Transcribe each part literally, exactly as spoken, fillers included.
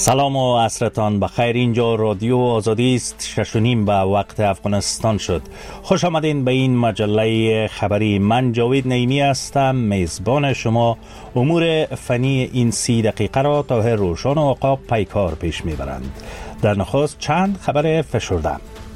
سلام و عصرتان بخیر. اینجا رادیو آزادی است. شش و نیم به وقت افغانستان شد. خوش آمدین به این مجله خبری. من جاوید نعیمی هستم، میزبان شما. امور فنی این سی دقیقه را طاهر روشن و عقاب پیکار پیش میبرند. در نخست چند خبر فشرده.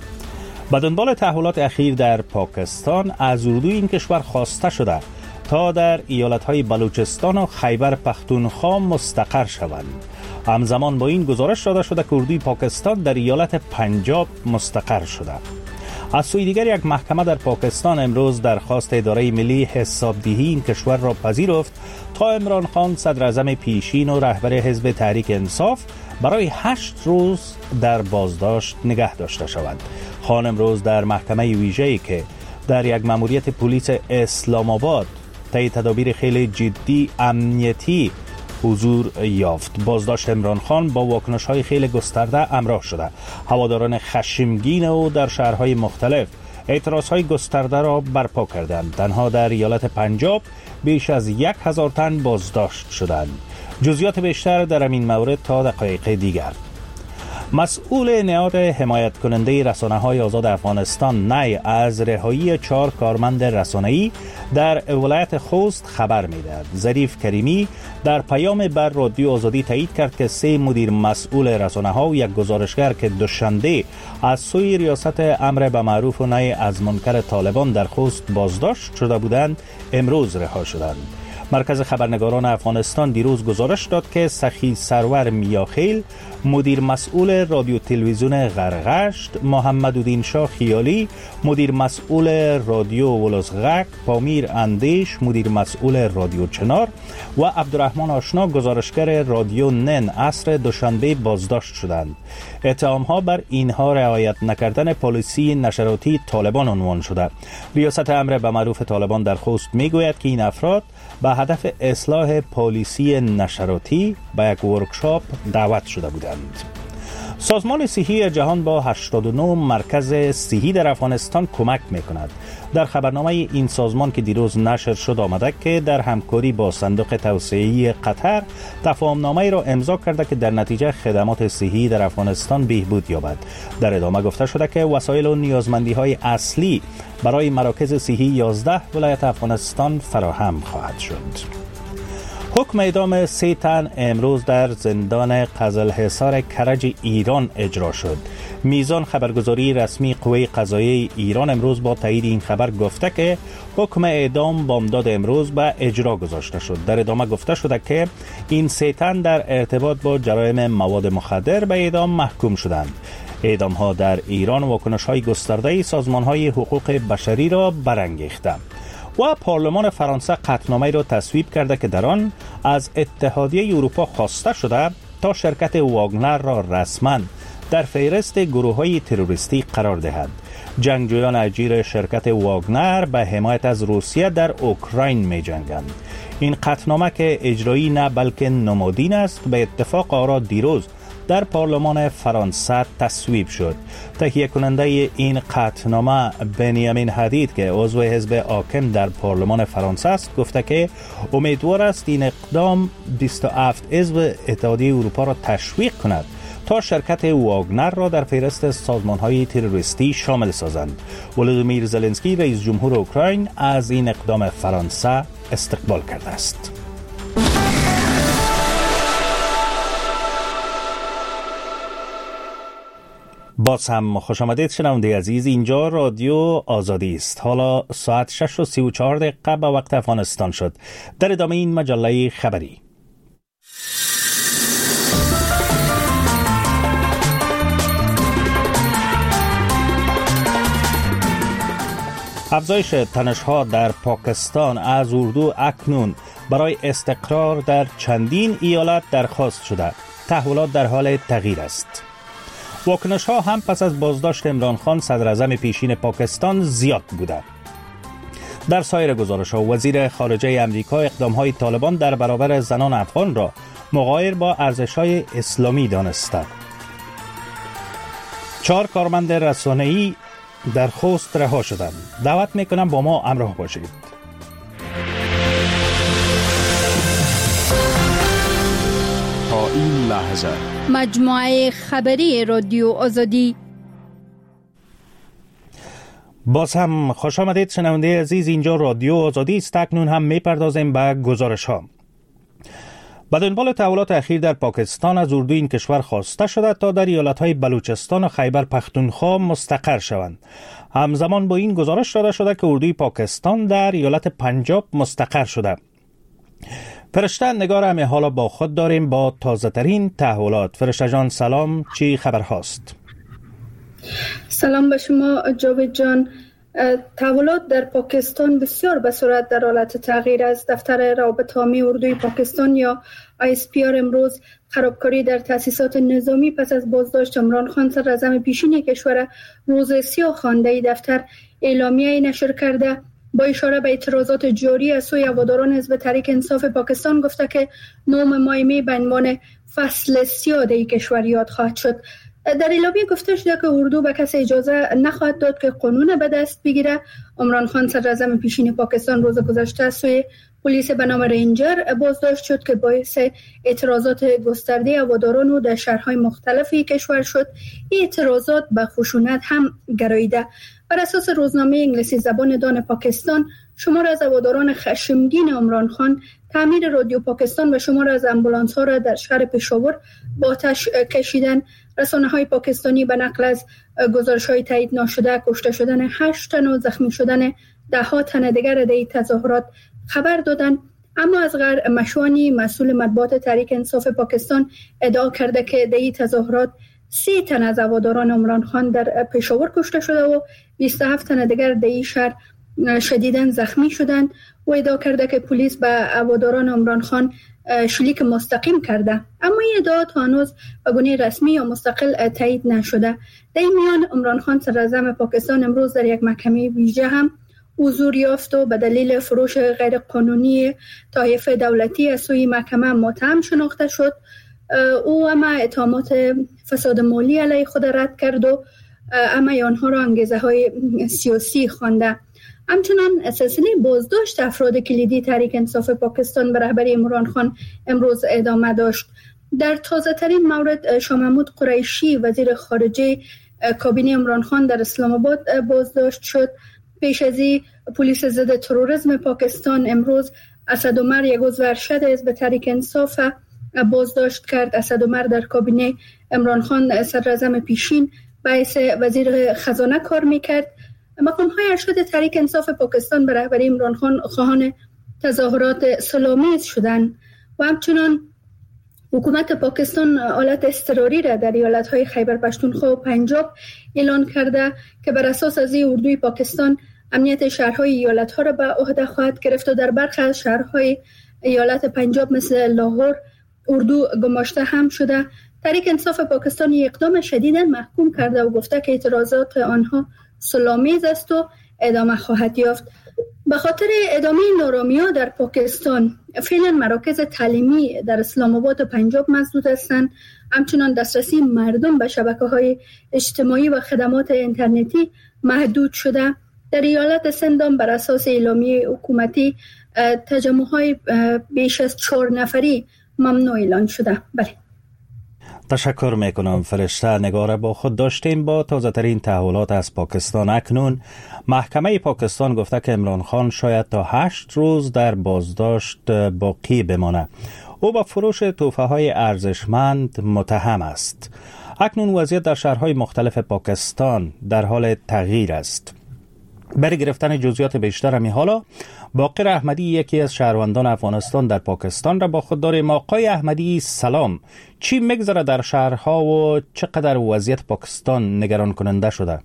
به دنبال تحولات اخیر در پاکستان، از اردوی این کشور خواسته شده تا در ایالت‌های بلوچستان و خیبر پختونخوا مستقر شوند. همزمان با این گزارش داده شده که اردوی پاکستان در ایالت پنجاب مستقر شده. از سوی دیگر، یک محکمه در پاکستان امروز درخواست اداره ملی حسابدهی این کشور را پذیرفت تا عمران خان صدر اعظم پیشین و رهبر حزب تحریک انصاف برای هشت روز در بازداشت نگه داشته شود. خان امروز در محکمه ویژه‌ای که در یک مأموریت پلیس اسلام آباد طی تدابیر خیلی جدی امنیتی حضور یافت. بازداشت عمران خان با واکنش‌های خیلی گسترده همراه شده. هواداران خشمگین او در شهرهای مختلف اعتراضهای گسترده را برپا کردند. تنها در ایالت پنجاب بیش از یک هزار تن بازداشت شدند. جزئیات بیشتر در این مورد تا دقایق دیگر. مسئول نهاد حمایت کننده رسانه‌های آزاد افغانستان نی از رهایی چهار کارمند رسانه‌ای در ولایت خوست خبر می‌دهد. ظریف کریمی در پیام بر رادیو آزادی تایید کرد که سه مدیر مسئول رسانه‌ها و یک گزارشگر که دوشنبه از سوی ریاست امر به معروف و نهی از منکر طالبان در خوست بازداشت شده بودند امروز رها شدند. مرکز خبرنگاران افغانستان دیروز گزارش داد که سخی سرور میاخیل، مدیر مسئول رادیو تلویزیون غرغشت، محمدالدین شاه خیالی، مدیر مسئول رادیو ولوزغک، پامیر اندیش، مدیر مسئول رادیو چنار و عبدالرحمن آشنا، گزارشگر رادیو نن عصر دوشنبه بازداشت شدند. اتهام‌ها بر اینها رعایت نکردن پالیسی نشراتی طالبان عنوان شده. ریاست امر به معروف طالبان در خوست میگوید که این افراد به هدف اصلاح پالیسی نشراتی به یک ورکشاپ دعوت شده بودند. سازمان صحی جهان با هشتاد و نه مرکز صحی در افغانستان کمک می‌کند. در خبرنامه این سازمان که دیروز نشر شد آمده که در همکاری با صندوق توسعه‌ای قطر تفاهم‌نامه‌ای را امضا کرده که در نتیجه خدمات صحی در افغانستان بهبود یابد. در ادامه گفته شده که وسایل و نیازمندی‌های اصلی برای مراکز صحی یازده ولایت افغانستان فراهم خواهد شد. حکم اعدام سه تن امروز در زندان قزلحصار کرج ایران اجرا شد. میزان خبرگزاری رسمی قوه قضاییه ایران امروز با تایید این خبر گفته که حکم اعدام بامداد امروز به اجرا گذاشته شد. در ادامه گفته شده که این سه تن در ارتباط با جرایم مواد مخدر به اعدام محکوم شدند. اعدام ها در ایران واکنش های گسترده سازمان های حقوق بشری را برانگیخته و پارلمان فرانسه قطعنامه‌ای را تصویب کرده که در آن از اتحادیه اروپا خواسته شده تا شرکت واگنر را رسما در فهرست گروه‌های تروریستی قرار دهد. جنگجویان اجیر شرکت واگنر به حمایت از روسیه در اوکراین می‌جنگند. این قطعنامه که اجرایی نه بلکه نمادین است، به اتفاق آرا دیروز در پارلمان فرانسه تصویب شد. تهیه کننده این قطعنامه بنیامین حدید که عضو حزب حاکم در پارلمان فرانسه است گفته که امیدوار است این اقدام بیست و هفت عضو اتحادیه اروپا را تشویق کند تا شرکت واگنر را در فهرست سازمان‌های تروریستی شامل سازند. ولودیمیر زلنسکی رئیس جمهور اوکراین از این اقدام فرانسه استقبال کرده است. باز هم خوش آمدید شنونده عزیز. اینجا رادیو آزادی است. حالا ساعت شش و سی و چهار دقیقه به وقت افغانستان شد. در ادامه این مجله خبری. افزایش تنش‌ها در پاکستان از اردو اکنون برای استقرار در چندین ایالت درخواست شده. تحولات در حال تغییر است. واکنش ها هم پس از بازداشت عمران خان صدر اعظم پیشین پاکستان زیاد بوده. در سایر گزارش ها وزیر خارجه امریکا اقدام های طالبان در برابر زنان افغان را مغایر با ارزش های اسلامی دانسته. چهار کارمند رسانه‌ای در خوست رها شدند. دعوت میکنم با ما همراه باشید. تا این لحظه مجموعه خبری رادیو آزادی. باز هم خوش آمدید شنونده عزیز، اینجا رادیو آزادی است. اکنون هم میپردازیم به گزارش ها. با دنبال تحولات اخیر در پاکستان از اردوی این کشور خواسته شده تا در ایالت‌های بلوچستان و خیبر پختونخوا مستقر شوند. همزمان با این گزارش داده شده که اردوی پاکستان در ایالت پنجاب مستقر شده. فرشته نگار همه حالا با خود داریم با تازه ترین تحولات. فرشته جان سلام، چی خبر هاست؟ سلام به شما جاوید جان. تحولات در پاکستان بسیار به سرعت در حالت تغییر است. دفتر روابط عامی اردوی پاکستان یا آی اس پی آر امروز خرابکاری در تأسیسات نظامی پس از بازداشت عمران خان صدراعظم پیشین کشور روز سیاه خوانده. دفتر اعلامیه‌ای نشر کرده با اشاره به اعتراضات جاری از سوی هواداران حزب تحریک انصاف پاکستان گفته که نهم مای می به عنوان فصل سیاه در کشور یاد خواهد شد. در اعلامیه گفته شده که اردو به کسی اجازه نخواهد داد که قانون به دست بگیره. عمران خان صدراعظم پیشین پاکستان روز گذشته از سوی پلیس به نام رنجر بازداشت شد که باعث اعتراضات گسترده هواداران و در شهرهای مختلفی کشور شد. این اعتراضات به خشونت هم گراییده. بر اساس روزنامه انگلیسی زبان دان پاکستان، شمار از هواداران خشمگین عمران خان تعمیر رادیو پاکستان و شمار از امبولانس ها را در شهر پشاور با آتش کشیدن. رسانه های پاکستانی به نقل از گزارش های تایید ناشده کشته شدن هشت تن و زخمی شدن ده ها تن دیگر در تظاهرات خبر دادند. اما از غیر مشوانی مسئول مطبوعات تحریک انصاف پاکستان ادعا کرده که در تظاهرات سی تن از هواداران عمران خان در پشاور کشته شده و بیست و هفت تن دیگر در این شهر شدیداً زخمی شدند و ادعا کرده که پلیس به هواداران عمران خان شلیک مستقیم کرده. اما این ادعا تا هنوز به گونه رسمی یا مستقل تایید نشده. در این میان عمران خان صدراعظم پاکستان امروز در یک محکمه ویژه هم حضور یافت و به دلیل فروش غیر قانونی طایف دولتی از سوی محکمه متهم شناخته شد. او اما اتهامات فساد مالی علیه خود رد کرد و اما آنها را انگیزه های سیاسی خوانده. همچنان سلسله بازداشت افراد کلیدی تحریک انصاف پاکستان به رهبری عمران خان امروز ادامه داشت. در تازه ترین مورد شاه محمود قریشی وزیر خارجه کابینه عمران خان در اسلام آباد بازداشت شد. پیش از این پلیس ضد تروریسم پاکستان امروز اسد عمر یک عضو ارشد حزب تحریک انصاف بازداشت کرد. اسد عمر در کابینه عمران خان صدراعظم پیشین باعث وزیر خزانه کار میکرد. مقام های ارشد تحریک انصاف پاکستان به رهبری عمران خان خواهان تظاهرات صلح‌آمیز شدند و همچنان حکومت پاکستان حالت اضطراری را در ایالت‌های خیبر پختونخوا و پنجاب اعلان کرده که بر اساس از این اردوی پاکستان امنیت شهرهای ایالت‌ها را به عهده خواهد گرفت و در برخی از شهرهای ایالت پنجاب مثل لاهور اردو گماشته هم شده. تحریک انصاف پاکستان اقدام شدیداً محکوم کرده و گفته که اعتراضات آنها صلح‌آمیز است و ادامه خواهد یافت. به خاطر ادامه نارامی‌ها در پاکستان فعلا مراکز تعلیمی در اسلام آباد و پنجاب مسدود هستند. همچنان دسترسی مردم به شبکه‌های اجتماعی و خدمات اینترنتی محدود شده. در ایالت سند بر اساس اعلامیه حکومتی تجمع‌های بیش از چهار نفری ممنوع اعلان شده. بله. تشکر میکنم فرشته نگاره. با خود داشتیم با تازه ترین تحولات از پاکستان. اکنون محکمه پاکستان گفته که عمران خان شاید تا هشت روز در بازداشت باقی بمانه. او با فروش تحفه های ارزشمند متهم است. اکنون وضعیت در شهرهای مختلف پاکستان در حال تغییر است. برای گرفتن جزئیات بیشتر همی حالا باقر احمدی یکی از شهروندان افغانستان در پاکستان را با خود داریم. آقای احمدی سلام، چی میگذره در شهرها و چقدر وضعیت پاکستان نگران کننده شده؟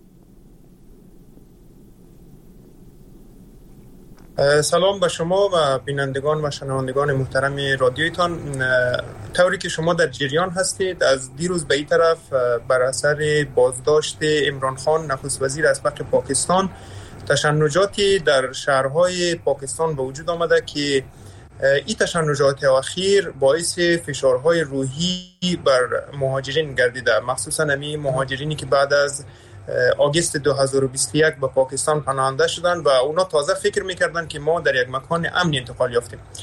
سلام به شما و بینندگان و شنوندگان محترم رادیویتان. طوری که شما در جریان هستید، از دیروز به این طرف بر اثر بازداشت عمران خان نخست وزیر اسبق پاکستان تشنجاتی در شهرهای پاکستان به وجود آمده که این تشنجات اخیر باعث فشارهای روحی بر مهاجرین گردیده، مخصوصا امی مهاجرینی که بعد از آگوست دو هزار و بیست و یک به پاکستان پناهنده شدند و اونا تازه فکر میکردن که ما در یک مکان امنی انتقال یافتیم.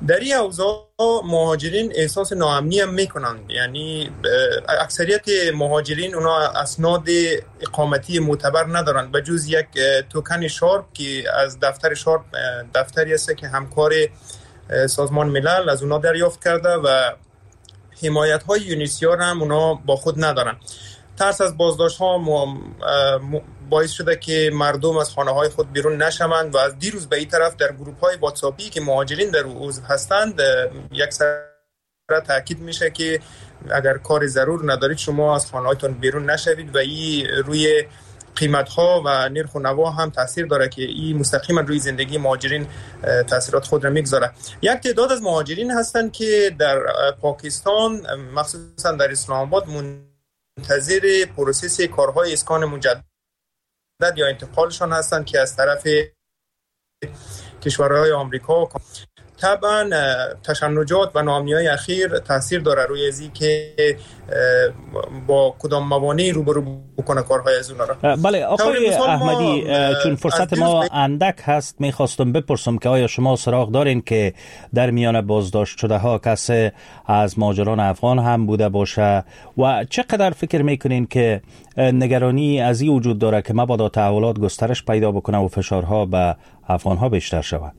در این اوضاع مهاجرین احساس ناامنی هم میکنند. یعنی اکثریت مهاجرین اونا اسناد اقامتی معتبر ندارند به جز یک توکن شارپ که از دفتر شارپ، دفتری است که همکار سازمان ملل از اونا دریافت کرده و حمایت های یونیسیار هم اونا با خود ندارن. ترس از بازداشت ها باعث شده که مردم از خانه های خود بیرون نشوند و از دیروز به این طرف در گروپ های واتساپی که مهاجرین در عضو هستند یک سر تاکید میشه که اگر کار ضرور ندارید شما از خانه هایتون بیرون نشوید و این روی قیمت ها و نرخ و نوا هم تاثیر داره که این مستقیما روی زندگی مهاجرین تاثیرات خود را میگذاره. یک تعداد از مهاجرین هستند که در پاکستان مخصوصا در اسلام آباد منتظر پروسس کارهای اسکان مجدد یا انتقالشان هستند که از طرف کشورهای آمریکا. طبعا تشنجات و ناامنی‌های اخیر تاثیر داره روی ازی که با کدام موانعی روبرو بکنه کارهای از اونها را. بله آقای احمدی، چون فرصت ما اندک هست میخواستم بپرسم که آیا شما سراغ دارین که در میان بازداشت شده ها کسی از مهاجران افغان هم بوده باشه و چقدر فکر میکنین که نگرانی از این وجود داره که مبادا تحولات گسترش پیدا بکنه و فشارها به افغان ها بیشتر شود؟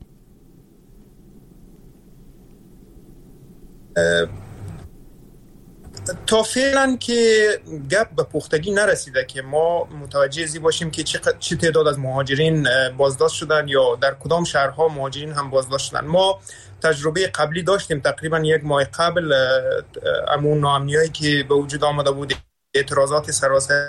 تا فعلا که گپ به پختگی نرسیده که ما متوجه زی باشیم که چه تعداد از مهاجرین بازداشت شدن یا در کدام شهرها مهاجرین هم بازداشت شدن. ما تجربه قبلی داشتیم تقریبا یک ماه قبل، امون ناامنیایی که به وجود آمده بود، اعتراضات سراسری،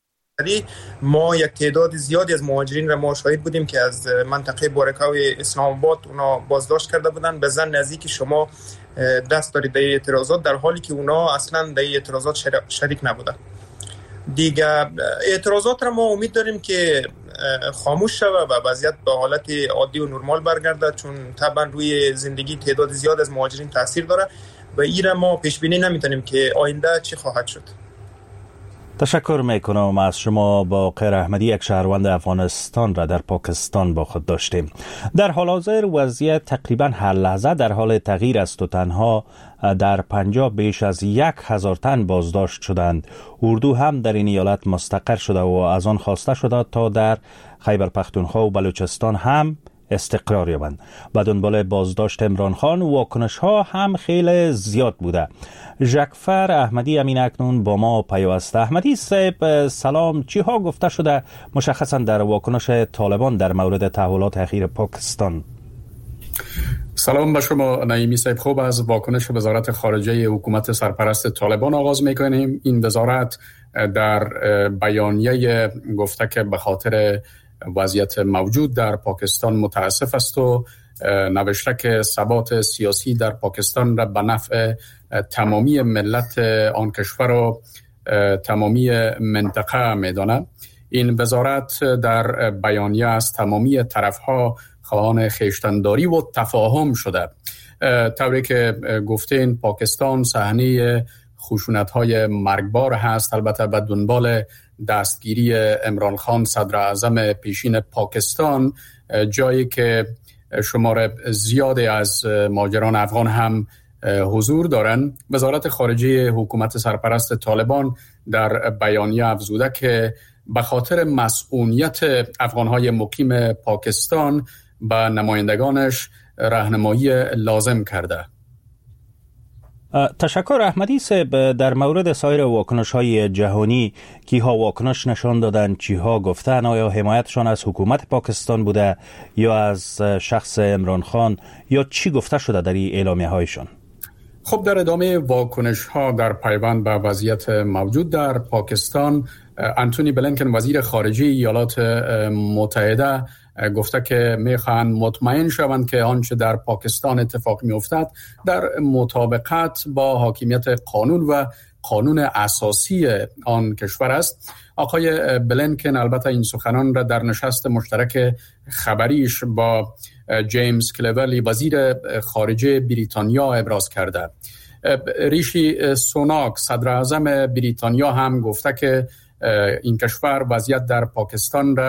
ما یک تعداد زیادی از مهاجرین را ما شاهد بودیم که از منطقه بارکاوی اسلام آباد اونا بازداشت کرده بودن به ظن نزدیک شما دست دارید در اعتراضات، در حالی که اونا اصلا در اعتراضات شریک نبودن. دیگه اعتراضات را ما امید داریم که خاموش شوه و وضعیت به حالت عادی و نرمال برگرده، چون طبعا روی زندگی تعداد زیاد از مهاجرین تاثیر داره و این را ما پیش بینی نمیتونیم که آینده چی خواهد شد. تشکر میکنم از شما. باقر احمدی، یک شهروند افغانستان را در پاکستان با خود داشتیم. در حال حاضر وضعیت تقریبا هر لحظه در حال تغییر است و تنها در پنجاب بیش از یک هزار تن بازداشت شدند. اردو هم در این ایالت مستقر شده و از آن خواسته شده تا در خیبر پختونخوا و بلوچستان هم استقرار یابند. به دنبال بازداشت عمران خان واکنش ها هم خیلی زیاد بوده. ژکفر احمدی امین اکنون با ما پیوسته. احمدی صاحب سلام، چی ها گفته شده مشخصا در واکنش طالبان در مورد تحولات اخیر پاکستان؟ سلام به شما نعیمی صاحب. خوب، از واکنش وزارت خارجه حکومت سرپرست طالبان آغاز میکنیم. این وزارت در بیانیه گفته که به خاطر وضعیت موجود در پاکستان متاسف است و نوشته که ثبات سیاسی در پاکستان را به نفع تمامی ملت آن کشور و تمامی منطقه می‌داند. این وزارت در بیانیه از تمامی طرف‌ها خواهان خویشتن‌داری و تفاهم شده. طوری که گفتین پاکستان صحنه خشونت‌های مرگبار هست، البته به دنبال دستگیری عمران خان صدر اعظم پیشین پاکستان، جایی که شمار زیادی از مهاجران افغان هم حضور دارند. وزارت خارجه حکومت سرپرست طالبان در بیانیه افزوده که به خاطر مسئولیت افغان‌های مقیم پاکستان به نمایندگانش راهنمایی لازم کرده. تشکر احمدی صاحب. در مورد سایر واکنش های جهانی، کی ها واکنش نشان دادن، چی ها گفتن؟ آیا حمایتشان از حکومت پاکستان بوده یا از شخص عمران خان، یا چی گفته شده در این اعلامیه هایشان؟ خب در ادامه واکنش ها در پیوند به وضعیت موجود در پاکستان، انتونی بلینکن وزیر خارجه ایالات متحده گفته که میخواهند مطمئن شوند که آنچه در پاکستان اتفاق میافتد در مطابقت با حاکمیت قانون و قانون اساسی آن کشور است. آقای بلینکن البته این سخنان را در نشست مشترک خبریش با جیمز کلیولی وزیر خارجه بریتانیا ابراز کرده. ریشی سوناک صدر اعظم بریتانیا هم گفته که این کشور وضعیت در پاکستان را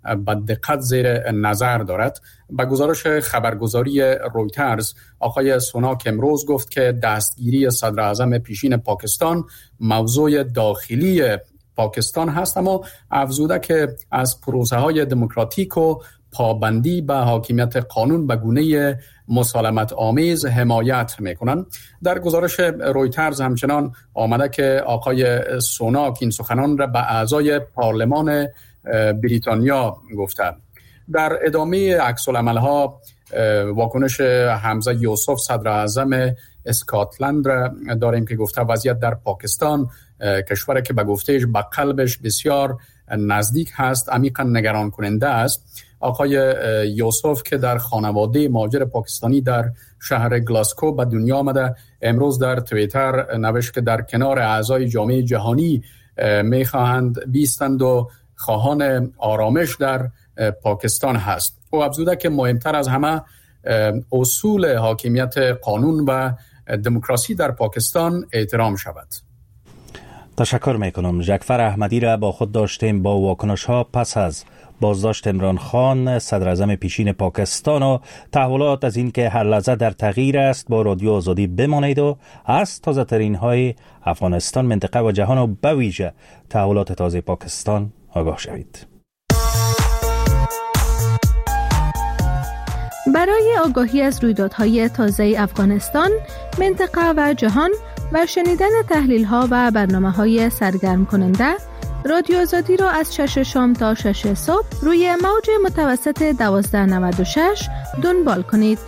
به دقت زیر نظر دارد. به گزارش خبرگزاری رویترز، آقای سوناک امروز گفت که دستگیری صدر اعظم پیشین پاکستان موضوع داخلی پاکستان هست، اما افزوده که از پروسه های دموکراتیک و پابندی به حاکمیت قانون به گونه مسالمت آمیز حمایت میکنند. در گزارش رویترز همچنان آمده که آقای سوناک این سخنان را به اعضای پارلمان بریتانیا گفتند. در ادامه عکس العمل‌ها واکنش حمزه یوسف صدر اعظم اسکاتلند را داریم که گفته وضعیت در پاکستان، کشوری که به گفتهش به قلبش بسیار نزدیک هست، عمیقا نگران کننده است. آقای یوسف که در خانواده مهاجر پاکستانی در شهر گلاسکو به دنیا آمده، امروز در توییتر نوشت که در کنار اعضای جامعه جهانی میخواهند بیستند و خواهان آرامش در پاکستان هست. او افزوده که مهمتر از همه اصول حاکمیت قانون و دموکراسی در پاکستان احترام شود. تشکر میکنم. جعفر احمدی را با خود داشتیم با واکنش ها پس از بازداشت عمران خان صدر اعظم پیشین پاکستان و تحولات از این که هر لحظه در تغییر است. با رادیو آزادی بمانید و از تازه ترین های افغانستان، منطقه و جهان و به ویژه تحولات تازه پاکستان آگاه شوید. برای آگاهی از رویدادهای تازه افغانستان، منطقه و جهان و شنیدن تحلیل‌ها و برنامه‌های سرگرم کننده، رادیو آزادی را از شش شام تا شش صبح روی موج متوسط دوازده نود و شش دنبال کنید.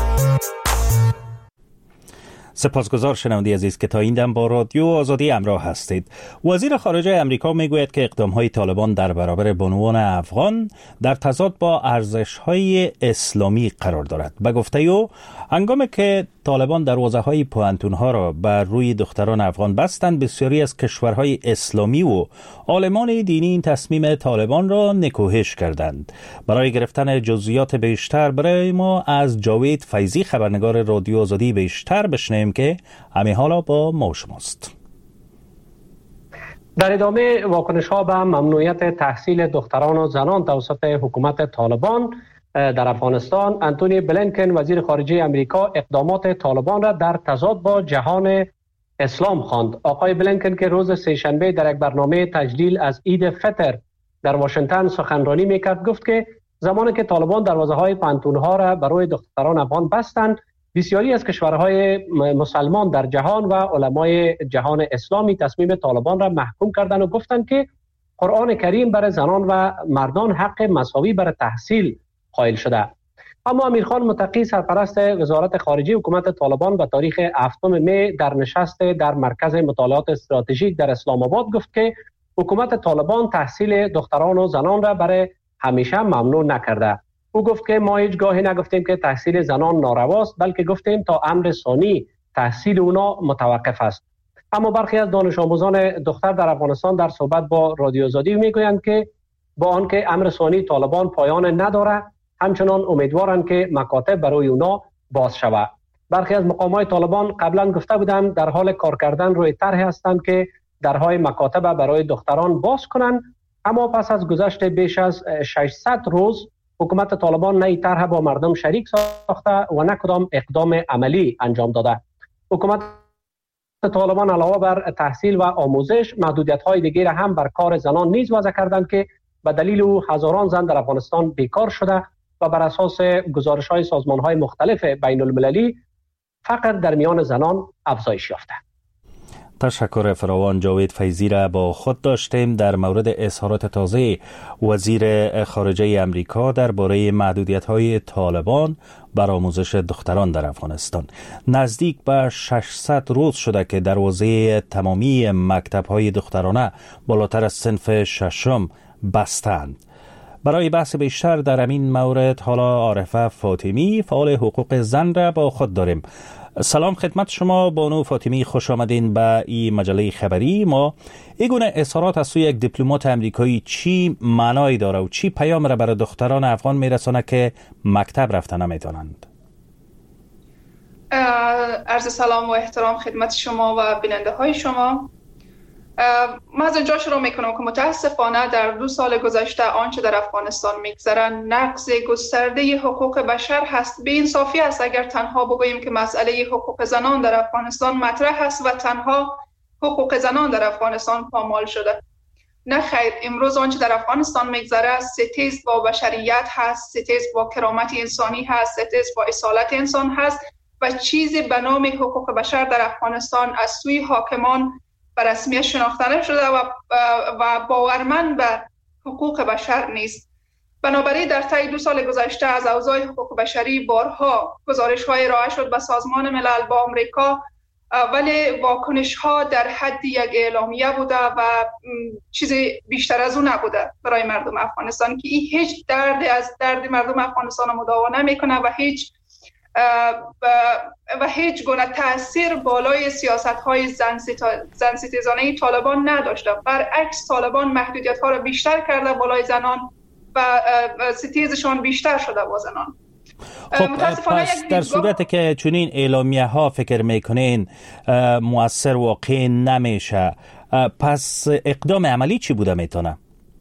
سپاسگزار شنونده عزیز که تا این دم با رادیو آزادی همراه هستید. وزیر خارجه امریکا میگوید که اقدام‌های طالبان در برابر بانوان افغان در تضاد با ارزش‌های اسلامی قرار دارد. به گفته او، هنگامی که طالبان دروازه‌های پوهنتون‌ها را بر روی دختران افغان بستند، بسیاری از کشورهای اسلامی و عالمان دینی این تصمیم طالبان را نکوهش کردند. برای گرفتن جزئیات بیشتر برای ما از جاوید فیضی خبرنگار رادیو آزادی بیشتر بشنویم که همه حالا با ما شماست. در ادامه واکنش ها به ممنوعیت تحصیل دختران و زنان توسط حکومت طالبان در افغانستان، انتونی بلینکن وزیر خارجه امریکا اقدامات طالبان را در تضاد با جهان اسلام خواند. آقای بلینکن که روز سه‌شنبه در یک برنامه تجلیل از عید فطر در واشنگتن سخنرانی میکرد، گفت که زمانی که طالبان دروازه های پانتون‌ها را برای دختران افغان بستند، بسیاری از کشورهای مسلمان در جهان و علمای جهان اسلامی تصمیم طالبان را محکوم کردند و گفتند که قرآن کریم برای زنان و مردان حق مساوی برای تحصیل قائل شده. اما امیرخان متقی سرپرست وزارت خارجه حکومت طالبان به تاریخ هفتم می در نشست در مرکز مطالعات استراتژیک در اسلام آباد گفت که حکومت طالبان تحصیل دختران و زنان را برای همیشه ممنوع نکرده. او گفت که ما هیچ گاهی نگفتیم که تحصیل زنان نارواست، بلکه گفتیم تا امر ثانی تحصیل اونا متوقف است. اما برخی از دانش آموزان دختر در افغانستان در صحبت با رادیو آزادی میگویند که با آنکه امر ثانی طالبان پایان نداره، همچنان امیدوارند که مکاتب برای اونا باز شود. برخی از مقامات طالبان قبلا گفته بودند در حال کار کردن روی طرح هستند که درهای مکاتب برای دختران باز کنند، اما پس از گذشت بیش از ششصد روز حکومت طالبان نه این طرح با مردم شریک ساخته و نه کدام اقدام عملی انجام داده. حکومت طالبان علاوه بر تحصیل و آموزش، محدودیت‌های دیگر هم بر کار زنان نیز وضع کردند که به دلیل او هزاران زن در افغانستان بیکار شده و بر اساس گزارش‌های سازمان‌های مختلف بین المللی فقر در میان زنان افزایش یافته. تشکر فراوان. جاوید فیضی را با خود داشتیم در مورد اظهارات تازه وزیر خارجه امریکا درباره محدودیت‌های طالبان بر آموزش دختران در افغانستان. نزدیک به ششصد روز شده که دروازه تمامی مکتب‌های دخترانه بالاتر از صنف ششم بستند. برای بحث بیشتر در همین مورد حالا عارفه فاطمی فعال حقوق زن را با خود داریم. سلام خدمت شما بانو فاطمی، خوش آمدین به این مجله خبری ما. این گونه اظهارات از سوی یک دیپلمات امریکایی چی معنایی داره و چی پیام را برای دختران افغان میرسونه که مکتب رفتن نمیتونند؟ عرض سلام و احترام خدمت شما و بیننده های شما. من از اینجا شروع میکنم که متاسفانه در دو سال گذشته آنچه در افغانستان میگذره نقض گسترده حقوق بشر هست. به انصافی است اگر تنها بگوییم که مسئله حقوق زنان در افغانستان مطرح است و تنها حقوق زنان در افغانستان پامال شده. نه خیر، امروز آنچه در افغانستان میگذره ستیز با بشریت هست، ستیز با کرامت انسانی هست، ستیز با اصالت انسان هست و چیزی به نام حقوق بشر در افغانستان از سوی حاکمان به رسمیت شناخته نشده و و باورمند به حقوق بشر نیست. بنابراین در طی دو سال گذشته از اوضاع حقوق بشری بارها گزارش‌های ارائه شد به سازمان ملل، با آمریکا، ولی واکنش‌ها در حد یک اعلامیه بوده و چیز بیشتر از اون نبوده برای مردم افغانستان که این هیچ درد از درد مردم افغانستان مداوا نمی‌کنه و هیچ و هیچ گونه تأثیر بالای سیاست‌های زن ستیزانه طالبان نداشته. برعکس طالبان محدودیت‌ها را بیشتر کرده بالای زنان و ستیزشان بیشتر شده با زنان. خب پس در صورتی که چنین اعلامیه ها فکر میکنین مؤثر واقع نمیشه، پس اقدام عملی چی بوده میتونه؟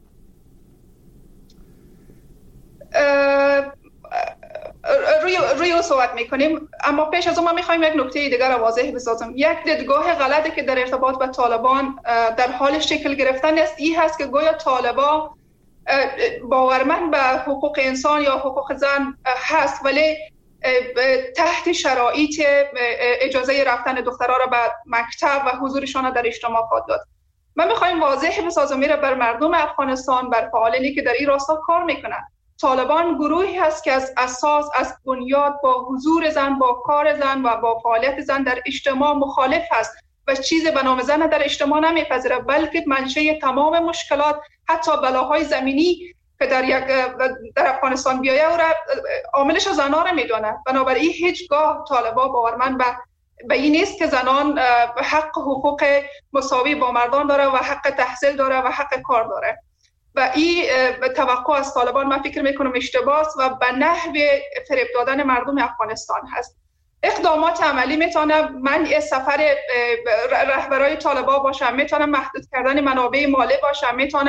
روی روی صحبت میکنیم، اما پیش از اون ما میخوایم یک نکته دیگر را واضح بسازم. یک دیدگاه غلطی که در ارتباط با طالبان در حال شکل گرفتن است این هست که گویا طالبان باورمند به حقوق انسان یا حقوق زن هست ولی تحت شرایط اجازه رفتن دخترها را به مکتب و حضورشان در اجتماع خواهد داد. من میخوایم واضح بسازم میره بر مردم افغانستان، بر فعالانی که در این راستا کار میکنن. طالبان گروهی هست که از اساس از بنیاد با حضور زن، با کار زن و با فعالیت زن در اجتماع مخالف هست و چیزی به نام زن در اجتماع نمیپذیره، بلکه منشأ تمام مشکلات حتی بلاهای زمینی که در یک در افغانستان بیایه او را عاملش زنان را میدونه. بنابراین هیچگاه طالبان باورمند به به این نیست که زنان حق حقوق مساوی با مردان داره و حق تحصیل داره و حق کار داره و این توقع از طالبان من فکر میکنم اشتباه است و به نحو فریب دادن مردم افغانستان هست. اقدامات عملی میتونه منع سفر رهبرای طالبان باشه، میتونه محدود کردن منابع مالی باشه، میتونه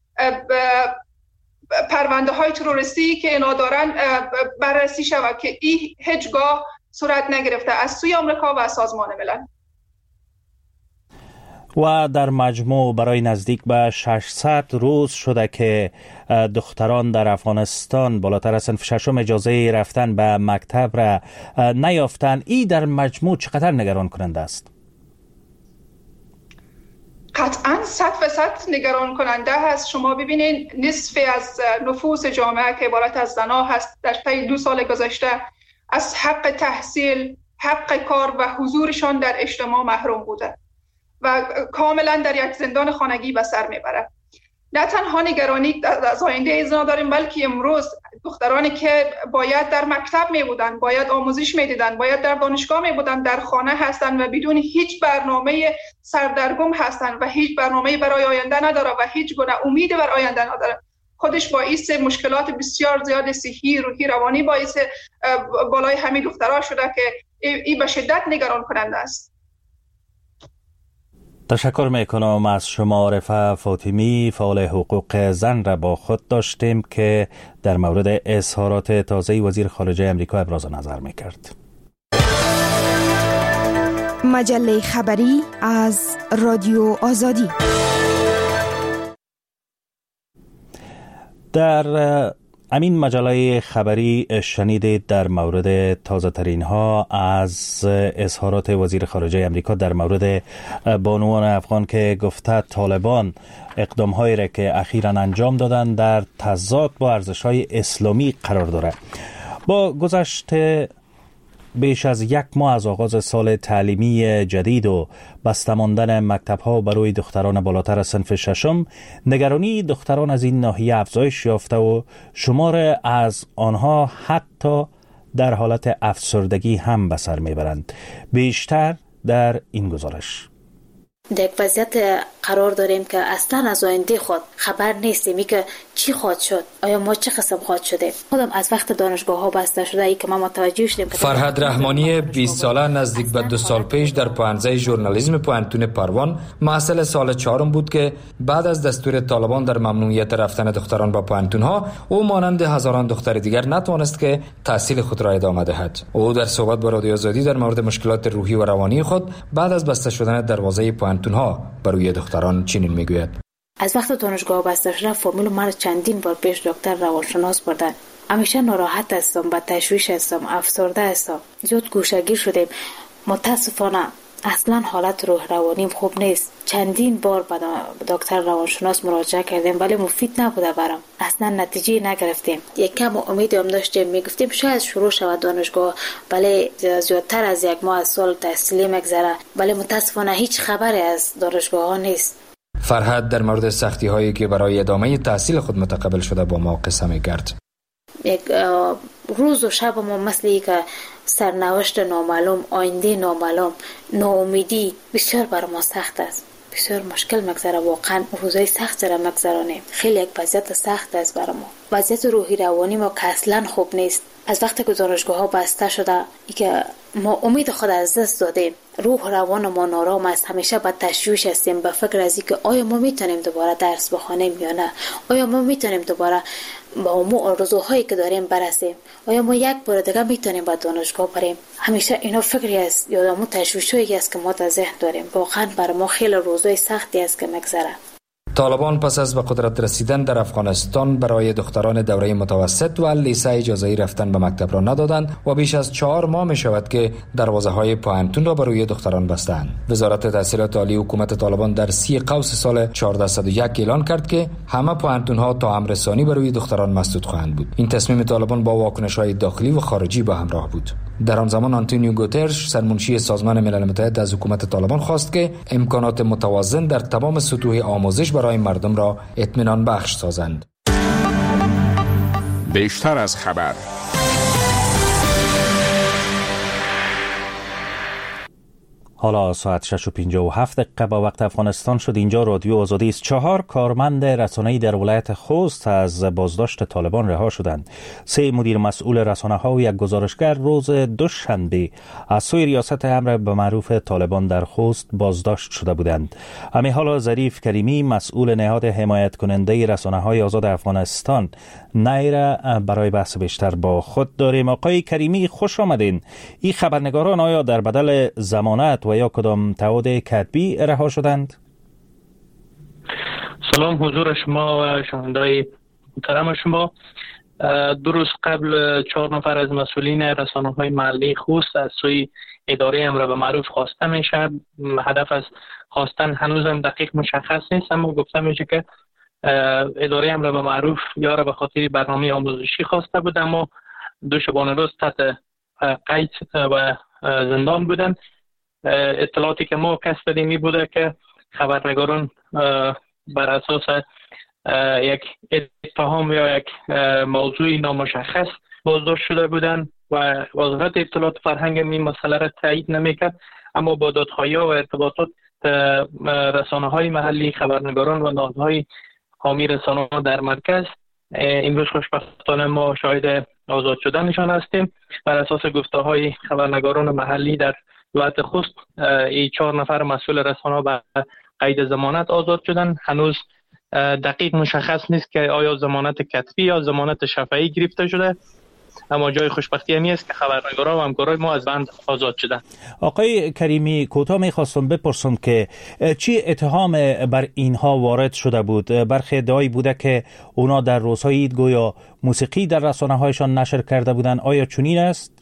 پرونده های تروریستی که اینا دارن بررسی شود که این هیچگاه صورت نگرفته از سوی آمریکا و سازمان ملل. و در مجموع برای نزدیک به ششصد روز شده که دختران در افغانستان بالاتر از صنف ششم اجازه رفتن به مکتب را نیافتند. این در مجموع چقدر نگران کننده است؟ قطعاً صد فیصد نگران کننده هست. شما ببینید نصف از نفوس جامعه که عبارت از زنها هست در طی دو سال گذشته از حق تحصیل، حق کار و حضورشان در اجتماع محروم بوده و کاملا در یک زندان خانگی به سر میبره. نه تنها نگرانی از آینده زنان داریم بلکه امروز دخترانی که باید در مکتب می بودن، باید آموزش می دیدن، باید در دانشگاه می بودن، در خانه هستن و بدون هیچ برنامه سردرگم هستن و هیچ برنامه برای آینده نداره و هیچ گونه امید بر آینده نداره. خودش باعث مشکلات بسیار زیاد صحی، روحی، روانی باعث بالای همین دخترها شده که این به شدت نگران کننده است. تشکر میکنم از شما. رفع فاطمی، فعال حقوق زن را با خود داشتیم که در مورد اظهارات تازه وزیر خارجه امریکا ابراز نظر میکرد. مجله خبری از رادیو آزادی. در امین مجله خبری شنیدید در مورد تازه ترین ها از اظهارات وزیر خارجه امریکا در مورد بانوان افغان که گفته طالبان اقدام هایی را که اخیراً انجام دادن در تضاد با ارزش های اسلامی قرار داره. با گذشت بیش از یک ماه از آغاز سال تعلیمی جدید و بسته ماندن مکتب‌ها برای دختران بالاتر از صنف ششم، نگرانی دختران از این ناحیه افزایش یافته و شمار از آنها حتی در حالت افسردگی هم به سر میبرند. بیشتر در این گزارش. در یک وضعیت قرار داریم که اصلا از آینده خود خبر نیستیم که چی خواهد شد، آیا ما چه قسم خواهد شده. خودم از وقت دانشگاه ها بسته شده ای که ما متوجه شدیم. فرهاد رحمانی بیست ساله نزدیک به دو سال پیش در پوهنځی ژورنالیسم پوهنتون پروان محصل سال چهارم بود که بعد از دستور طالبان در ممنوعیت رفتن دختران به پوهنتون ها، او مانند هزاران دختر دیگر نتوانست که تحصیل خود را ادامه دهد. او در صحبت با رادیو آزادی در مورد مشکلات روحی و روانی خود بعد از بسته شدن دروازه پوهنتون ها بر روی دختران چنین میگوید: از وقت دانشگاه بسته شده فرمول مرا چندین بار پیش دکتر روانشناس بردن. همیشه ناراحت هستم، با تشویش هستم، افسرده هستم، زود گوشه‌گیر شدیم. متاسفانه اصلا حالت روح روانیم خوب نیست. چندین بار به دکتر روانشناس مراجعه کردیم ولی مفید نبوده برام. اصلا نتیجه نگرفتیم. یک کم امید هم داشتیم، میگفتیم شاید شروع شود دانشگاه، ولی زیادتر از یک ماه از سال تحصیلی مگذره، ولی متاسفانه هیچ خبری از دانشگاه ها نیست. فرهاد در مورد سختی هایی که برای ادامه تحصیل خود متقبل شده با ما قصه می‌کرد. یک روز و شب ما مثل که سرنوشت نامعلوم، آینده نامعلوم، ناامیدی بسیار بر ما سخت است. بسیار مشکل مگذره، واقعا روزای سخت را مگذرانیم. خیلی یک وضعیت سخت است برای ما. وضعیت روحی روانی ما که اصلا خوب نیست. از وقتی که دانشگاه ها بسته شده ای که ما امید خود از دست دادیم، روح و روان ما نارام است. همیشه با تشویش هستیم، به فکر از اینکه آیا ما میتونیم دوباره درس بخوانیم یا نه، آیا ما میتونیم دوباره با اون آرزوهایی که داریم برسیم، آیا ما یک بار دیگه میتونیم به دانشگاه بریم. همیشه اینا فکری است یا دامو تشویشی است که ما در ذهن داریم. واقعا برای ما خیلی روزای سختی است که مگذره. طالبان پس از به قدرت رسیدن در افغانستان برای دختران دوره متوسط و لیسه اجازه رفتن به مکتب را ندادند و بیش از چهار ماه می شود که دروازه های پوهنتون را برای دختران بستند. وزارت تحصیلات عالی حکومت طالبان در سی قوس سال چهارده صد و یک اعلان کرد که همه پوهنتون ها تا امررسانی برای دختران مسدود خواهند بود. این تصمیم طالبان با واکنش های داخلی و خارجی به همراه بود. در آن زمان آنتونیو گوترش سرمنشی سازمان ملل متحد از حکومت طالبان خواست که امکانات متوازن در تمام سطوح آموزش برای مردم را اطمینان بخش سازند. بیشتر از خبر. حالا ساعت شش و پنجاه و هفت دقیقه با وقت افغانستان شد. اینجا رادیو آزادی است. چهار کارمند رسانه‌ای در ولایت خوست از بازداشت طالبان رها شدند. سه مدیر مسئول رسانه‌ها و یک گزارشگر روز دوشنبه از سوی ریاست امر به معروف طالبان در خوست بازداشت شده بودند. امی حالا ظریف کریمی مسئول نهاد حمایت کننده رسانه‌های آزاد افغانستان نیره برای بحث بیشتر با خود داریم. آقای کریمی خوش آمدین. این خبرنگاران آیا در بدل ضمانت و یا کدام تعهد کتبی رها شدند؟ سلام حضور شما و شنونده‌های محترم شما. دو روز قبل چهار نفر از مسئولین رسانه‌های محلی خوست از سوی اداره امر به معروف خواسته میشه. هدف از خواستن هنوز هم دقیق مشخص نیست، اما گفته میشه که اداره امر به معروف یا را به خاطر برنامه آموزشی خواسته بود، اما دو شبانه روز تحت قید و زندان بودند. اطلاعاتی که ما کسب کردیم بوده که خبرنگاران بر اساس یک اتهام یا یک موضوع نامشخص بازداشت شده بودند و وزارت اطلاعات فرهنگ این مسئله را تایید نمیکرد، اما با دادخواهی و ارتباطات رسانه‌های محلی، خبرنگاران و نهادهای حامی رسانه‌ها در مرکز امروز خوشبختانه ما شاهد آزاد شدنشان هستیم. بر اساس گفته‌های خبرنگاران محلی در ولایت خوست این چهار نفر مسئول رسانه‌ها به قید ضمانت آزاد شدن. هنوز دقیق مشخص نیست که آیا ضمانت کتبی یا ضمانت شفاهی گرفته شده، اما جای خوشبختی همی است که خبرنگاران و همکارای ما از بند آزاد شدن. آقای کریمی کوتاه میخواستم بپرسم که چی اتهام بر اینها وارد شده بود؟ برخی ادعایی بوده که اونا در روزهای عید گویا موسیقی در رسانه‌هایشان نشر کرده بودند. آیا چنین است؟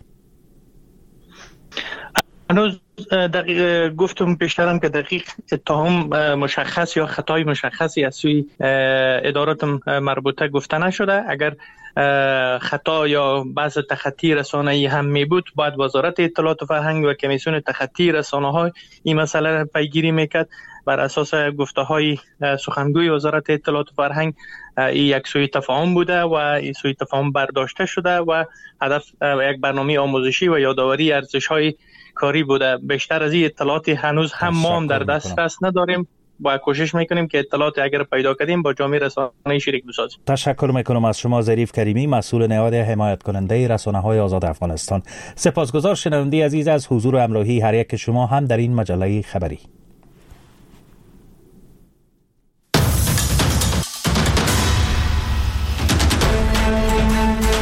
هنوز دقیق گفتم پیشترم که دقیق اتهام مشخص یا خطای مشخصی از سوی ادارات مربوطه گفته نشده. اگر خطا یا بعض تخطی رسانه‌ای هم می بود، باید وزارت اطلاعات و فرهنگ و کمیسیون تخطی رسانه‌ها این مسئله را پیگیری میکرد. بر اساس گفته های سخنگوی وزارت اطلاعات و فرهنگ این یک سوی تفاهم بوده و این سوی تفاهم برداشته شده و هدف یک برنامه آموزشی و یادآوری ارزش های کاری بوده. بیشتر از این اطلاعاتی هنوز هم ما هم در دسترس نداریم و کوشش میکنیم که اطلاعات اگر پیدا کردیم با جامعه رسانه‌ای شریک بسازیم. تشکر میکنم از شما ظریف کریمی، مسئول نهاد حمایت کننده رسانه‌های آزاد افغانستان. سپاسگزار شنونده عزیز از حضور و همراهی هر یک شما هم در این مجله خبری.